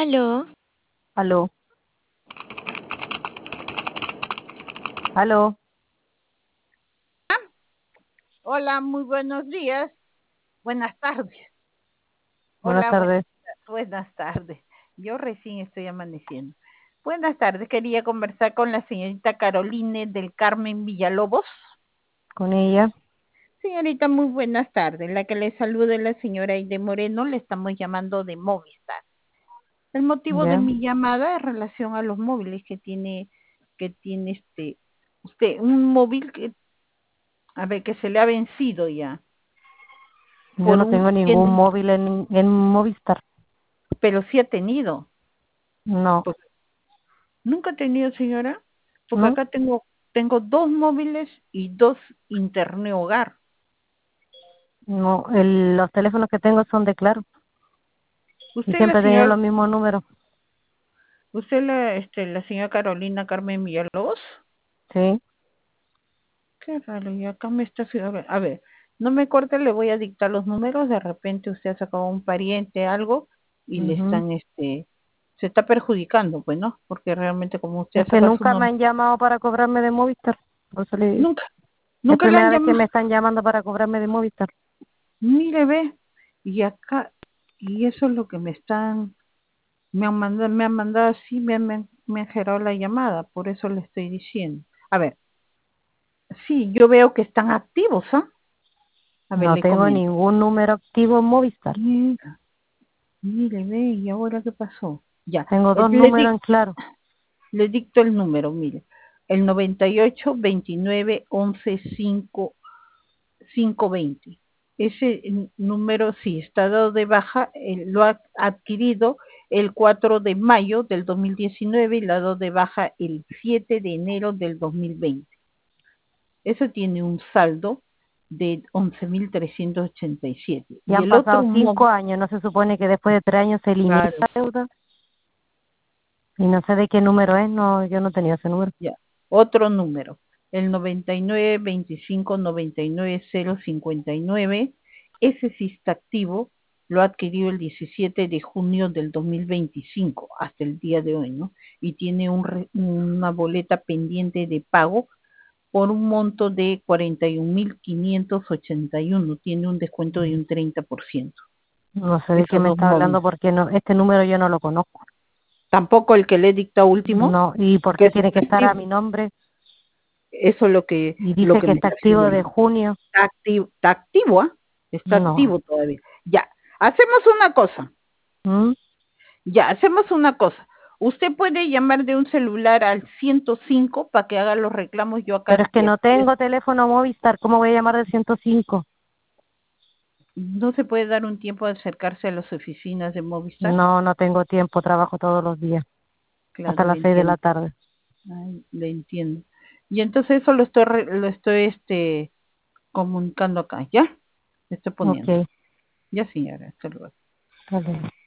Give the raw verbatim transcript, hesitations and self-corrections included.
Aló. Aló, aló, Hola, muy buenos días. Buenas tardes. buenas Hola, buenas, tardes. buenas tardes. Yo recién estoy amaneciendo. Buenas tardes. Quería conversar con la señorita Caroline del Carmen Villalobos. Con ella. Señorita, muy buenas tardes. La que le saluda es la señora Aide Moreno. Le estamos llamando de Movistar. El motivo de Ya. mi llamada es relación a los móviles que tiene, que tiene este, usted, un móvil que, a ver, que se le ha vencido ya. Yo Por no un, tengo ningún tiene, móvil en, en Movistar. pero sí ha tenido. No, Pues, nunca he tenido, señora, porque no, acá tengo tengo dos móviles y dos internet hogar. no. El, los teléfonos que tengo son de Claro y Usted la siempre he tenido señora, los mismos números. usted la este la señora Carolina Carmen Villalobos. Sí. Qué raro, y acá me está a ver, a ver, no me corte, le voy a dictar los números, de repente usted ha sacado un pariente, algo, y le Ujú. están este se está perjudicando, pues, ¿no? Porque realmente como usted Es ha que sacado su nunca me nombre, han llamado para cobrarme de Movistar. Por eso le digo. nunca, Es nunca le primera han vez que me llamado. están llamando para cobrarme de Movistar. Mire, ve, y acá, y eso es lo que me están, me han mandado, me han mandado así, me han, me han, me han generado la llamada, por eso le estoy diciendo. A ver, sí, yo veo que están activos, ¿ah? A ver, No le tengo comento. ningún número activo en Movistar. Mira, mire, ve, ¿y ahora qué pasó? Ya, Tengo eh, dos le, números di- en Claro. le dicto el número, mire, el noventa y ocho, veintinueve, once, cinco, cinco veinte. Ese n- número sí está dado de baja, eh, lo ha adquirido el cuatro de mayo del dos mil diecinueve y lo ha dado de baja el siete de enero del dos mil veinte. Eso tiene un saldo de once mil trescientos ochenta y siete. Y Y han el otro pasado móvil, cinco años. No se supone que después de tres años se elimina claro, esa deuda. Y no sé de qué número es. No, yo no tenía ese número. ya, otro número, el noventa y nueve, veinticinco, noventa y nueve, cero, cincuenta y nueve, ese sí está activo, lo ha adquirido el diecisiete de junio del dos mil veinticinco hasta el día de hoy, ¿no? Y tiene un re- una boleta pendiente de pago por un monto de cuarenta y un mil quinientos ochenta y uno, tiene un descuento de un treinta por ciento. No sé de qué Esos me dos está hablando móviles. porque no, este número yo no lo conozco. Tampoco el que le dicta último, No, ¿y por porque qué eso tiene que está estar a activo. mi nombre? Eso es lo que, Y lo dice que que me está está haciendo activo de el junio. está activo, está activo, ¿ah? Está No. activo todavía. Ya, hacemos una cosa, ¿Mm? ya, hacemos una cosa. Usted puede llamar de un celular al ciento cinco para que haga los reclamos. Yo Pero acá es que le, no tengo teléfono Movistar. ¿Cómo voy a llamar del ciento cinco? no se puede dar un tiempo de acercarse a las oficinas de Movistar. No, no tengo tiempo. Trabajo todos los días. Hasta Claro, le las seis de la entiendo. tarde. Ay, le entiendo. Y entonces eso lo estoy, re- lo estoy este, comunicando acá, ¿ya? Le estoy poniendo. Ok. Ya, señora, hasta luego. Está bien.